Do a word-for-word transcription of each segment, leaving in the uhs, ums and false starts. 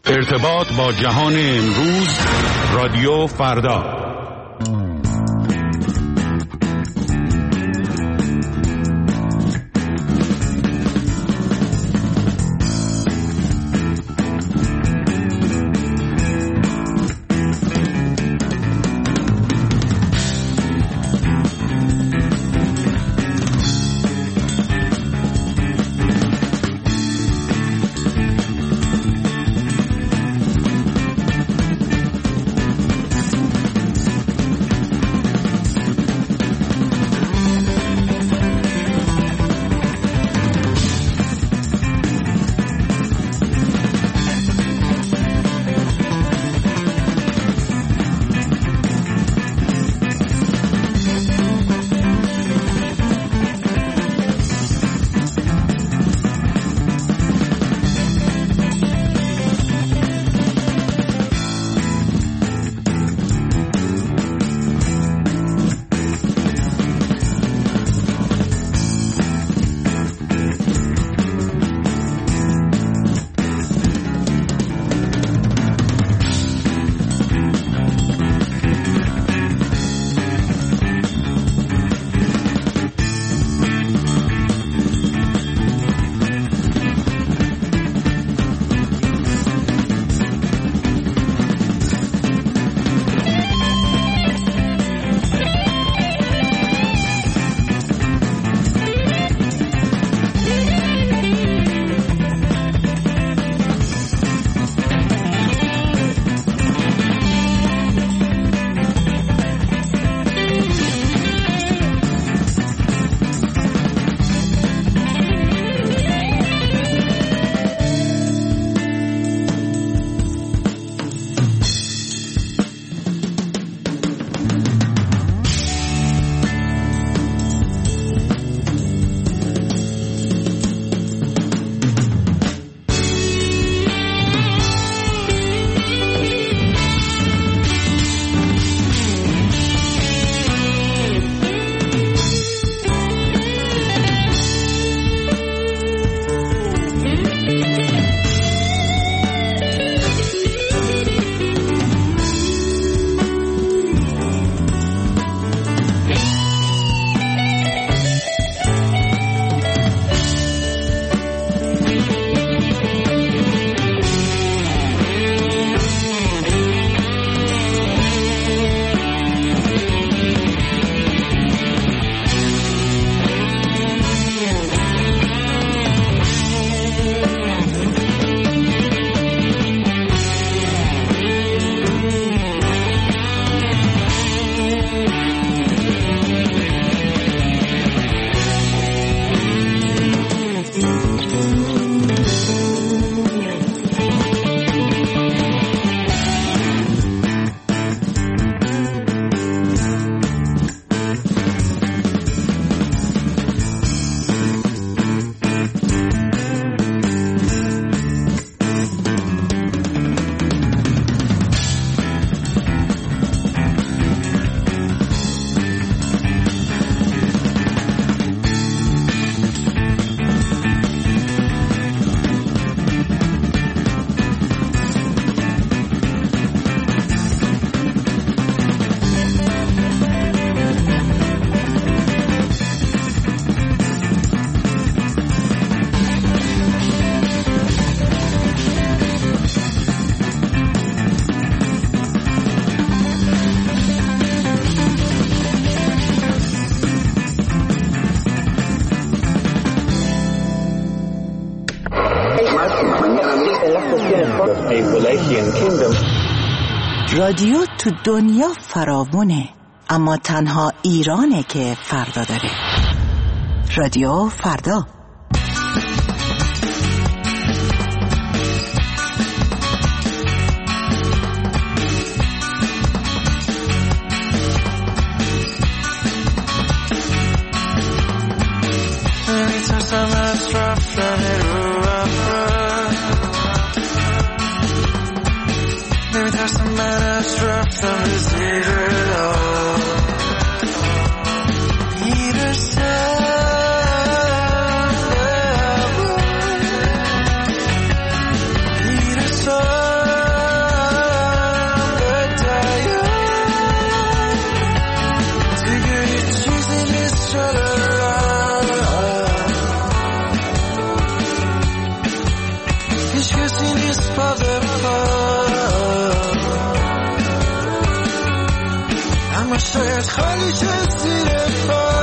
ارتباط با جهان امروز، رادیو فردا. رادیو تو دنیا فراوونه، اما تنها ایرانه که فردا داره. رادیو فردا. نمیترسم من از رفتم زیر میرسم هیچ کسی نیست پا به پا، اما شاید خالی شد زیر پا.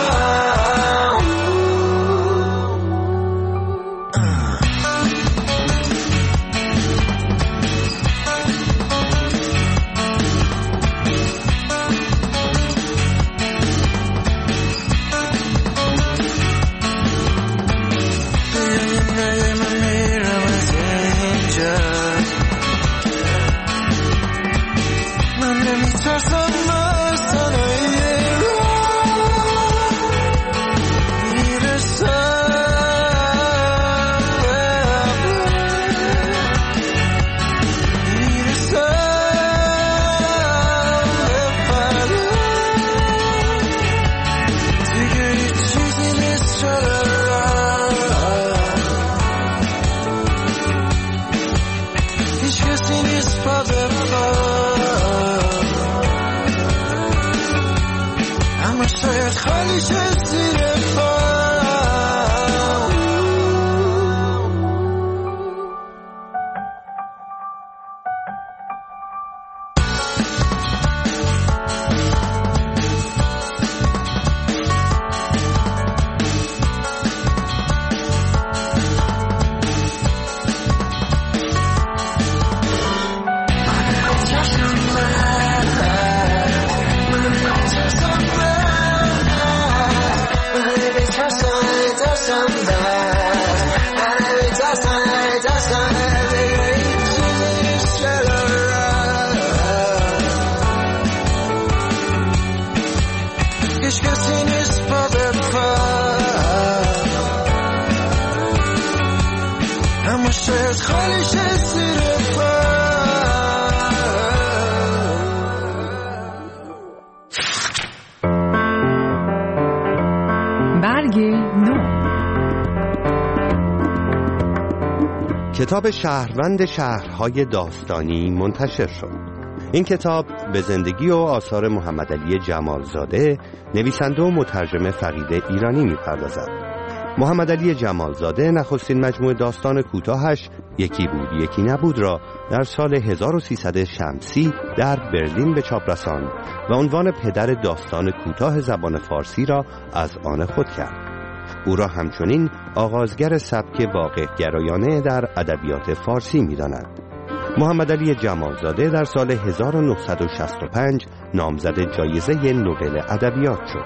کتاب شهروند شهرهای داستانی منتشر شد. این کتاب به زندگی و آثار محمدعلی جمالزاده، نویسنده و مترجم فرید ایرانی می‌پردازد. محمدعلی جمالزاده نخستین مجموعه داستان کوتاهش یکی بود یکی نبود را در سال هزار و سیصد شمسی در برلین به چاپ رساند و عنوان پدر داستان کوتاه زبان فارسی را از آن خود کرد. او را همچنین آغازگر سبک واقع گرایانه در ادبیات فارسی می‌داند. محمدعلی جمالزاده در سال هزار و نهصد و شصت و پنج نامزد جایزه نوبل ادبیات شد.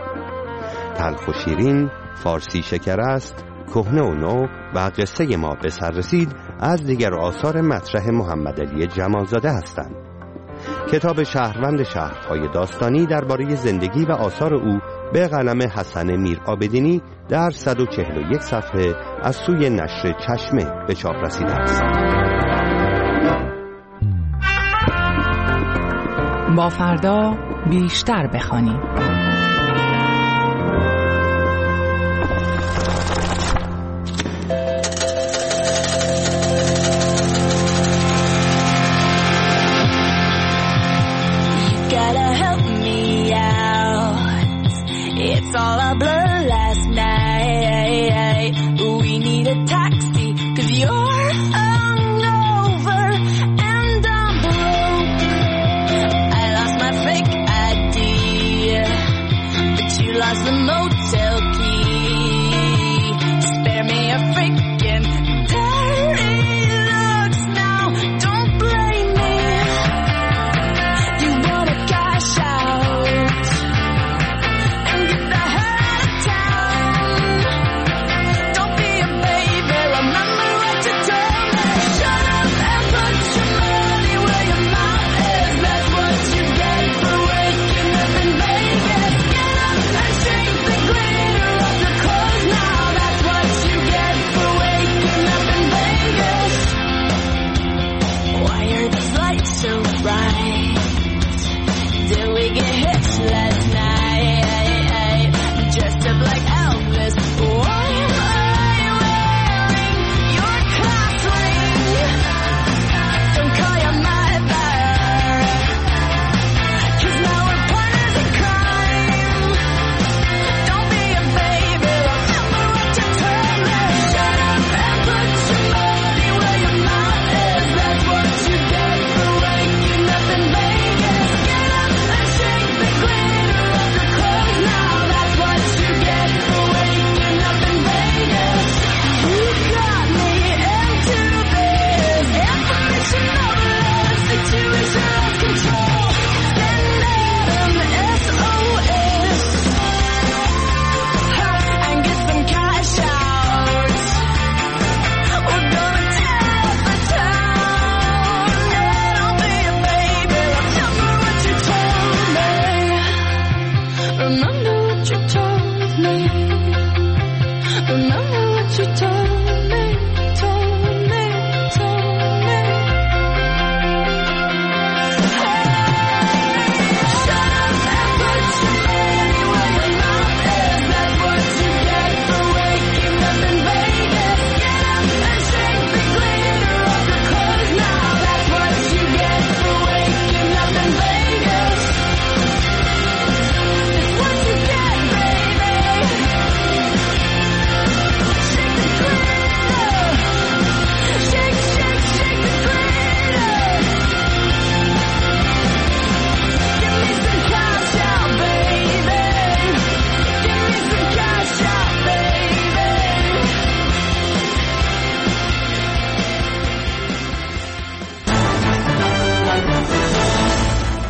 تلخ و شیرین، فارسی شکر است، کهنه و نو و قصه ما به سر رسید از دیگر آثار مطرح محمدعلی جمالزاده هستند. کتاب شهروند شهرهای داستانی درباره زندگی و آثار او به قلم حسن میرعابدینی در صد و چهل و یک صفحه از سوی نشر چشمه به چاپ رسیده است. با فردا بیشتر بخوانیم. It's all a blur last night. We need a taxi, cause you're hungover and I'm broke. I lost my fake I D.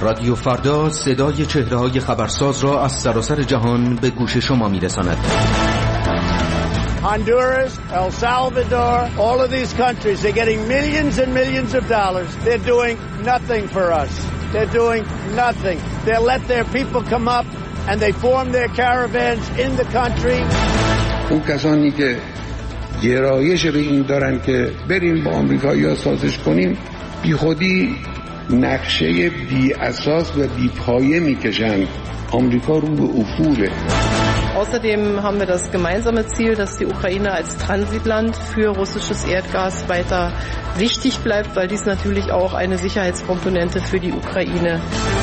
رادیو فردا صدای چهره‌های خبرساز را از سراسر جهان به گوش شما می‌رساند. Honduras, El Salvador, all of these countries, they're getting millions and millions of dollars. They're doing nothing for us. They're doing nothing. They let their people come up and they form their caravans in the country. اون کسانی که گرایش به این دارن که بریم با آمریکایی‌ها سازش کنیم، بی خودی نقشه بی اساس و بی پایه میکشند. آمریکا رو به افوله. Außerdem haben wir das gemeinsame Ziel, dass die Ukraine als Transitland für russisches Erdgas weiter wichtig bleibt, weil dies natürlich auch eine Sicherheitskomponente für die Ukraine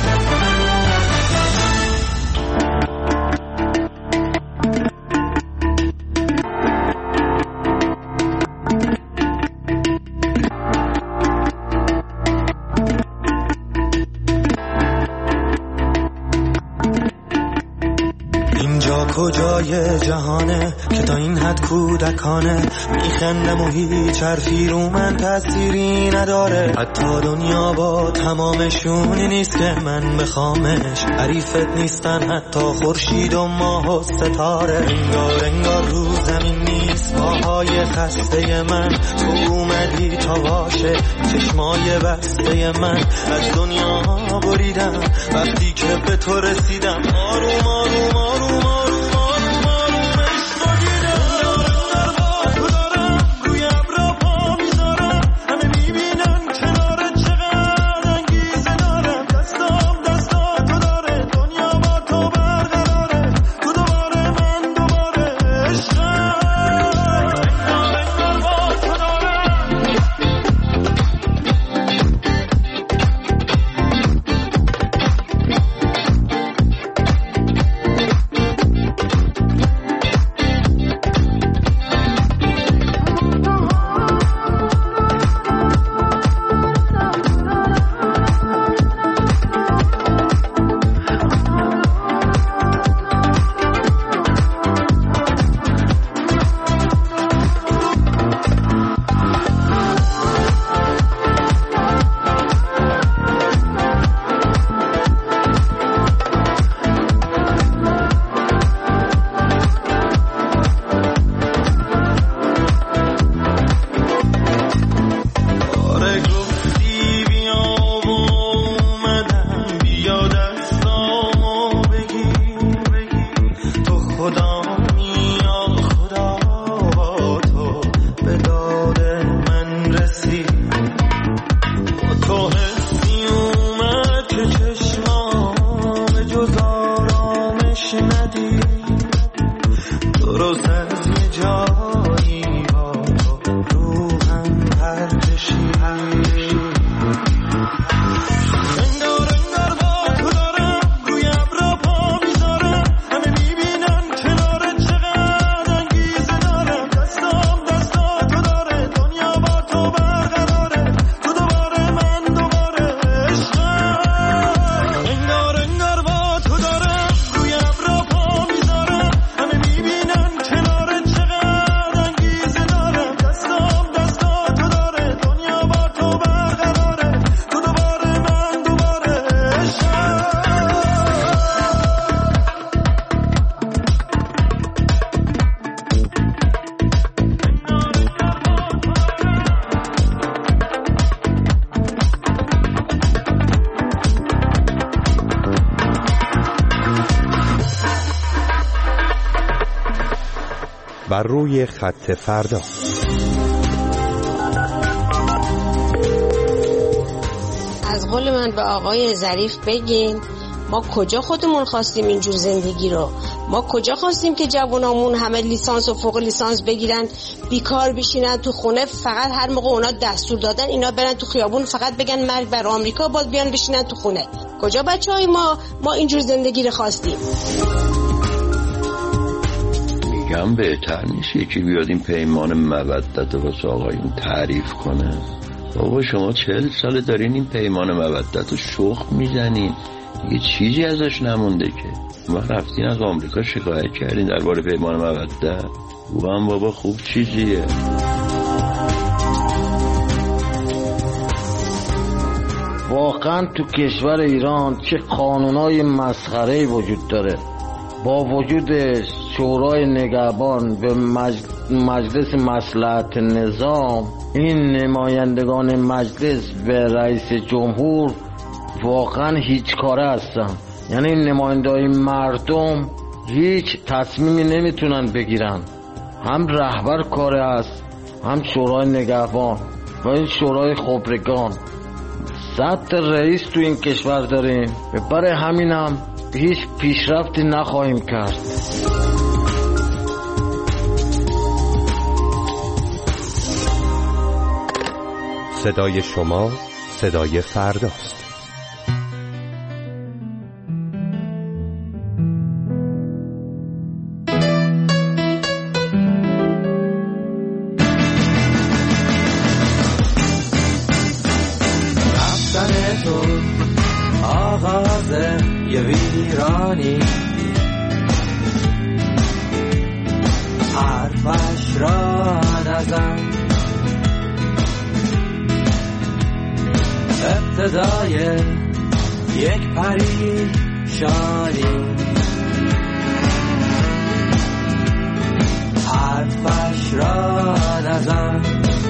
کجای جهانه که تا این حد کودکانه میخندم و هیچ حرفی رو من تأثیری نداره. حتی دنیا با تمامشونی نیست که من بخوامش، حریفت نیستن حتی خورشید و ماه و ستاره. انگار انگار رو زمین نیست پاهای خسته من، تو اومدی تا باشه چشمای بسته من. از دنیا بریدم وقتی که به تو رسیدم، آروم آروم آروم آروم بر روی خط فردا. از قول من به آقای ظریف بگین ما کجا خودمون خواستیم اینجور زندگی رو؟ ما کجا خواستیم که جوانامون همه لیسانس و فوق لیسانس بگیرن بیکار بشینن تو خونه، فقط هر موقع اونا دستور دادن اینا برن تو خیابون فقط بگن مرگ بر آمریکا، باز بیان بشینن تو خونه؟ کجا بچهای ما ما اینجور زندگی رو خواستیم؟ میگم بهتر نیست یکی بیاد این پیمان مودت رو واسه آقایون تعریف کنه؟ بابا شما چهل ساله دارین این پیمان مودت رو شخ میزنین، دیگه چیزی ازش نمونده که. ما رفتین از آمریکا شکایت کردین درباره پیمان مودت؟ او هم بابا خوب چیزیه. واقعا تو کشور ایران چه قانونای مسخره‌ای وجود داره. با وجود شورای نگهبان و مجلس مصلحت نظام، این نمایندگان مجلس و رئیس جمهور واقعا هیچ کاره هستن. یعنی نمایندگان مردم هیچ تصمیمی نمیتونن بگیرن. هم رهبر کاره است، هم شورای نگهبان و این شورای خبرگان. صد تا رئیس تو این کشور داریم و برای همینم هیچ پیشرفتی نخواهیم کرد. صدای شما صدای فرداست. یه ویرانی حرفش را نزن، ابتدای یک پریشانی حرفش را نزن.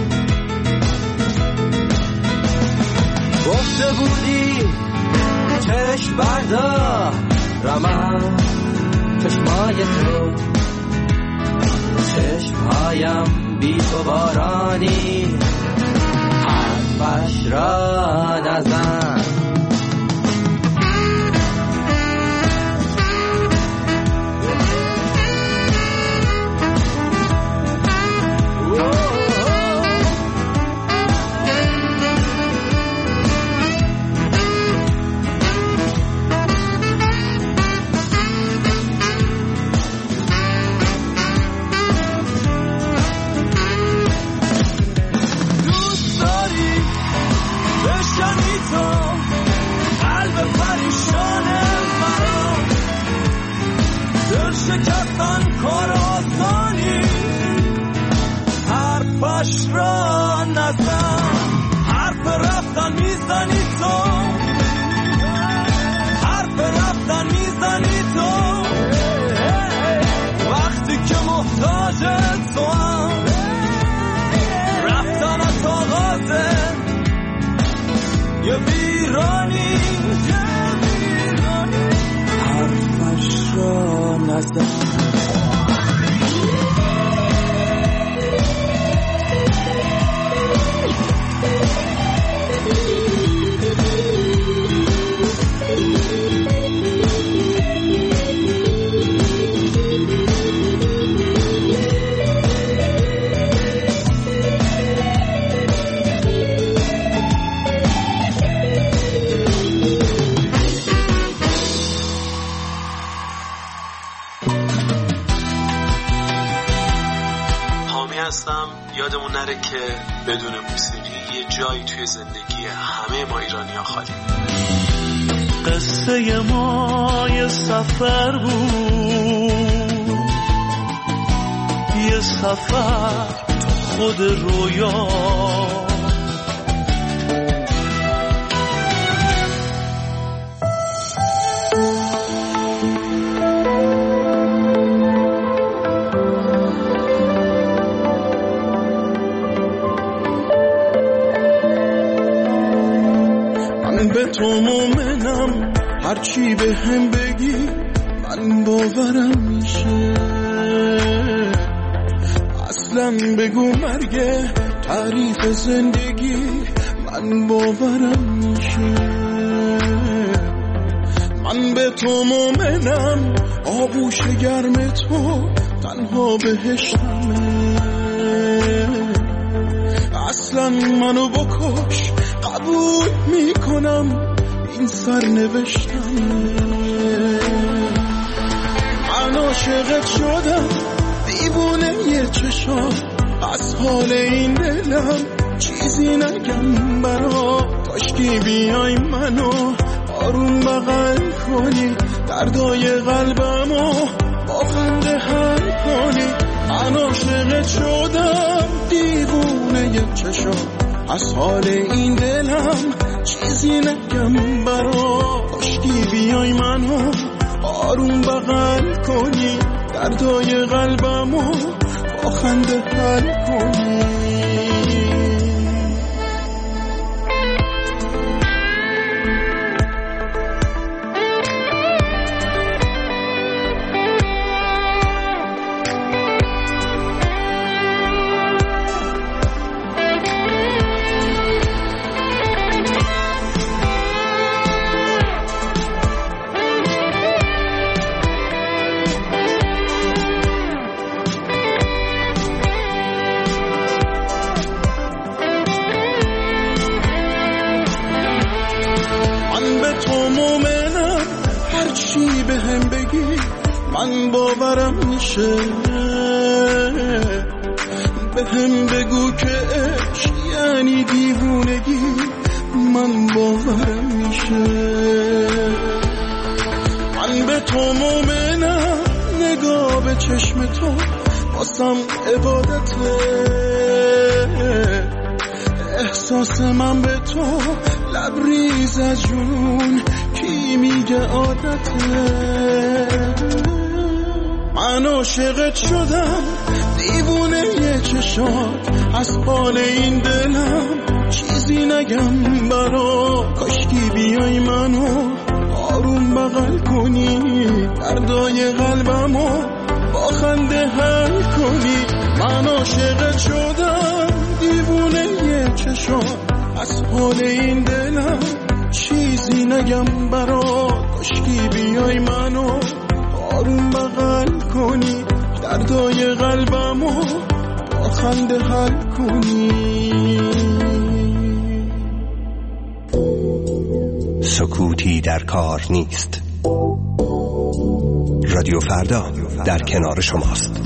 گفته بودی چشم بردار رمم چشمای تو، چشمهایم بی تو بارانی حرفش را نزن. شکستن کار آسانی حرفش را نزن. حرف رفتن میزنی تو، حرف رفتن میزنی تو وقتی که محتاج تو هم. رفتن از آغازه یه ویرانی حرفش را نزن. یادمون نره که بدون موسیقی یه جایی توی زندگی همه ما ایرانی‌ها خالی. قصه ما یه سفر بود، یه سفر خود رویا. به تو مومنم، هرچی به هم بگی من باورم میشه. اصلا بگو مرگ تعریف زندگی من باورم میشه. من به تو مومنم، آغوش گرم تو تنها بهشتمه. اصلا منو بکش قبول میکنم، این سر نوشتمه. من عاشقت شدم دیوونه یه چشام، از حال این دلم چیزی نگم برا. کاشکی بیای منو آروم بغل کنی، دردای قلبمو با خنده حل کنی. من عاشقت شدم دیوونه یه چشام، از حال این دلم چیزی نگم براش، کی بیای منو آروم بغل کنی، دردای قلبمو با خنده حل کنی. من باورم میشه، به هم بگو که عشق یعنی دیوونگی، من باورم میشه. من به تو مومنم، نگاه به چشم تو واسم عبادته، احساس من به تو لبریز از جنون، کی میگه عادته. من عاشقت شدم دیوونه یه چشات، از حال این دلم چیزی نگم برا، کاشکی بیای منو آروم بغل کنی، دردای قلبمو با خنده حل کنی. من عاشقت شدم دیوونه یه چشات، از حال این دلم چیزی نگم برا، کاشکی بیای منو آروم بغل کنی، دردای قلبمو با خنده حل کنی. سکوتی در کار نیست. رادیو فردا در کنار شماست.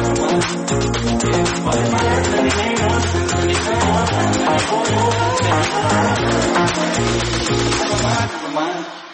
Never mind. Never mind, never mind.